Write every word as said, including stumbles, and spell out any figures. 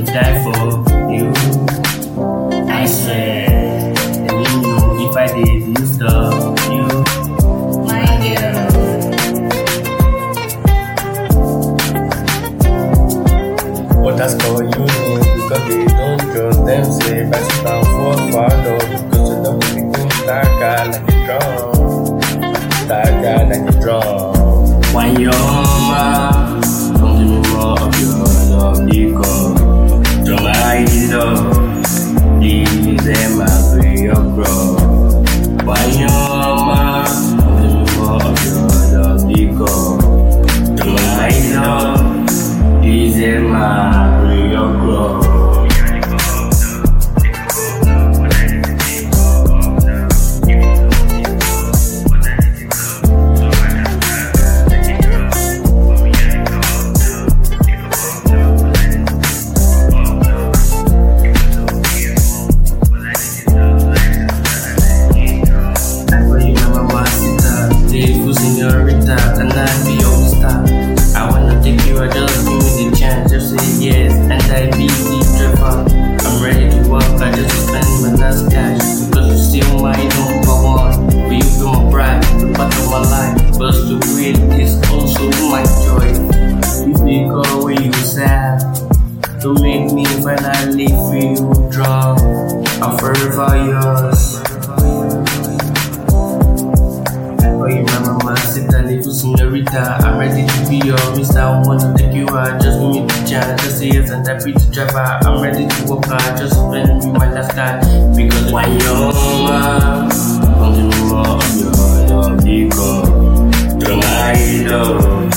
die for you. I swear, let me know if I did you stop you, my girl. Others call you names because they don't trust them. Say, pass it down for follow because you love me go stagger like a drum, stagger like a drum. When you're mad, don't give me more of your love because to my love, these are my way of growth. When you're mad, don't give me more of your love because to my love, these are my way of growth. Senorita, and I be your star. I wanna take you, I just give me the chance. Just say yes, and I be the driver. I'm ready to work, I just spend my last cash because you still my number one. But you be my pride, the part of my life. But to wait is also my joy. You be call when you sad to make me finally feel drunk. I'm forever yours. Senorita, I'm ready to be your mister. I wanna take you out, just give me the chance. Just say yes and I be the driver. I'm ready to walk out, just spend me my last time. Because when you're mad, don't give me more of your love because to my love.